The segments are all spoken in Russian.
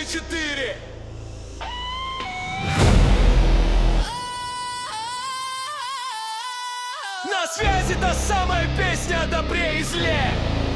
4. На связи та самая песня о добре и зле.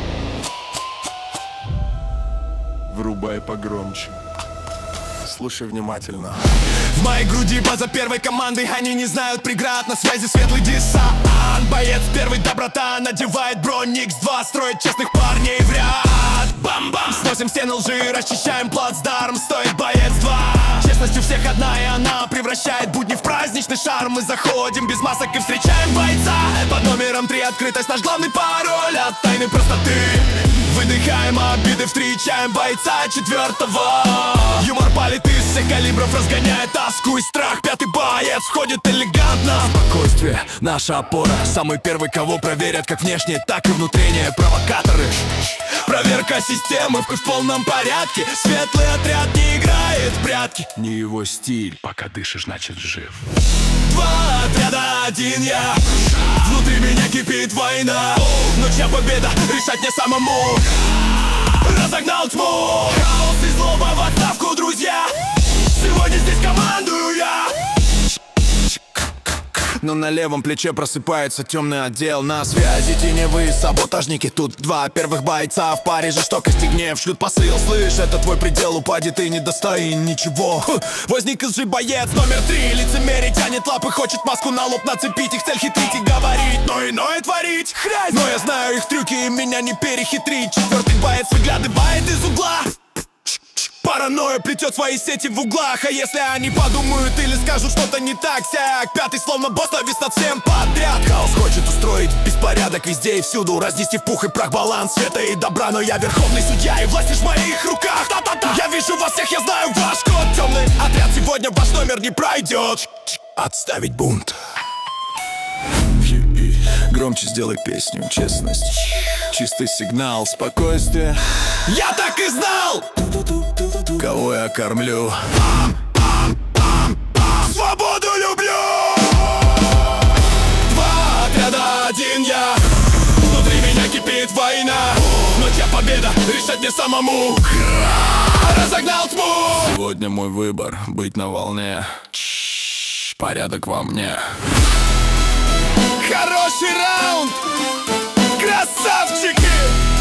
Врубай погромче. Слушай внимательно. В моей груди база первой команды. Они не знают преград, на связи светлый десант. Боец первый доброта, надевает бронь X2, строит честных парней в ряд. Бам-бам, сносим стены лжи, расчищаем плацдарм. Стоит боец 2. Честность у всех одна, и она превращает будни в праздничный шарм. Мы заходим без масок и встречаем бойца. Под номером 3 открытость наш главный пароль от тайны простоты. Выдыхаем обиды, встречаем бойца 4-го. Юмор палит из всех калибров, разгоняет тоску и страх. Пятый боец входит элегантно. Спокойствие, наша опора. Самый первый, кого проверят как внешне, так и внутреннее. Провокаторы. Проверка системы в полном порядке. Светлый отряд не играет в прятки. Не его стиль, пока дышишь, значит жив. 2 отряда, 1 я. Внутри меня кипит война. Но чья победа, решать мне самому. Разогнал тьму. Хаос и злоба в отставку, друзья. Сегодня здесь командую я. Но на левом плече просыпается темный отдел. На связи теневые саботажники. Тут 2 первых бойца в паре. Жестокость и гнев шлют посыл. Слышь, это твой предел, упади, ты недостоин ничего. Возник из же боец номер 3. Лицемерие тянет лапы, хочет маску на лоб нацепить. Их цель хитрить и говорить, но иное творить хрязь. Но я знаю их трюки, и меня не перехитрить. 4-й боец выглядывает из угла. Паранойя плетет свои сети в углах. А если они подумают или скажут что-то не так сяк? 5-й словно босс навис над всем подряд. Хаос хочет устроить беспорядок везде и всюду. Разнести в пух и прах баланс света и добра. Но я верховный судья, и власть лишь в моих руках. Та-та-та. Я вижу вас всех, я знаю ваш код. Темный отряд, сегодня ваш номер не пройдет. Отставить бунт. Громче сделай песню, честность. Чистый сигнал, спокойствие. Я так и знал! Кого я кормлю? Свободу люблю! 2 отряда, 1 я. Внутри меня кипит война. Но чья победа, решать мне самому. Разогнал тьму. Сегодня мой выбор, быть на волне. Порядок во мне. Хороший раунд! Красавчики!